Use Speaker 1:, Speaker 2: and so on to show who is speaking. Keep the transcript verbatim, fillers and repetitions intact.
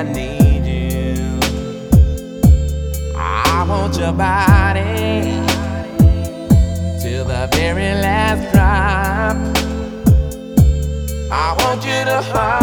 Speaker 1: I need you. I want your body till the very last drop. I want you to hold